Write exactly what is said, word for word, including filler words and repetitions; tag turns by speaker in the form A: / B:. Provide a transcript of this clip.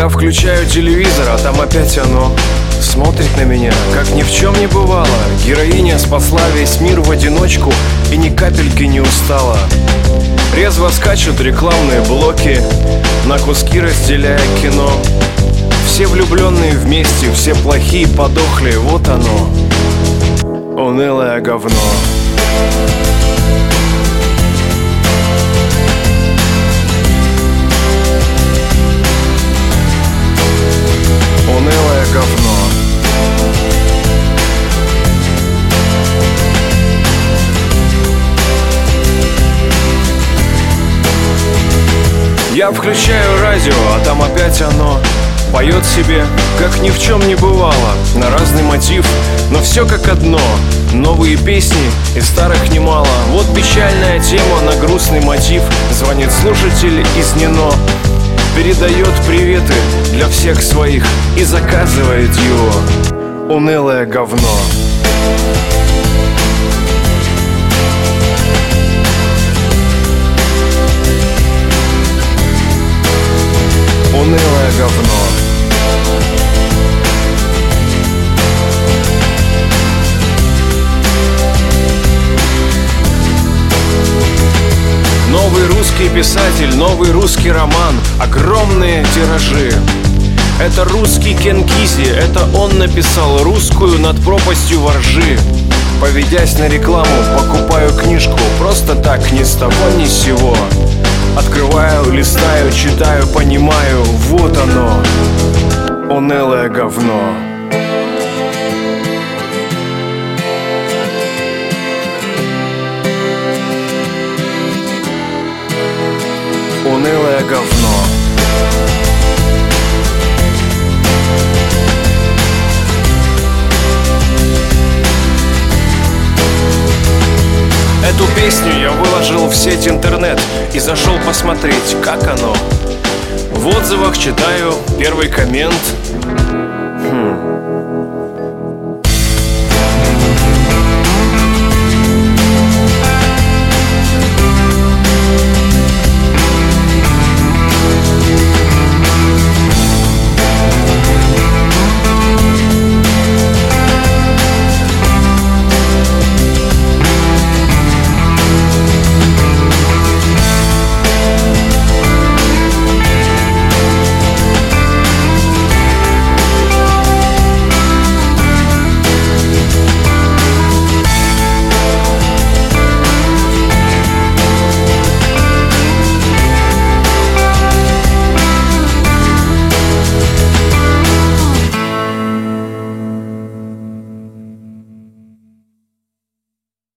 A: Я включаю телевизор, а там опять оно смотрит на меня, как ни в чем не бывало. Героиня спасла весь мир в одиночку и ни капельки не устала. Резво скачут рекламные блоки, на куски разделяя кино. Все влюбленные вместе, все плохие подохли, вот оно, унылое говно. Унылое говно. Я включаю радио, а там опять оно поет себе, как ни в чем не бывало, на разный мотив, но все как одно. Новые песни и старых немало. Вот печальная тема на грустный мотив. Звонит слушатель из НИНО, передает приветы для всех своих и заказывает его унылое говно. Унылое говно. Новый русский писатель, новый русский роман, огромные тиражи. Это русский Кен Кизи, это он написал русскую над пропастью воржи. Поведясь на рекламу, покупаю книжку просто так, ни с того ни с сего. Открываю, листаю, читаю, понимаю, вот оно, унылое говно. Унылое говно. Эту песню я выложил в сеть интернет и зашел посмотреть, как оно. В отзывах читаю первый коммент: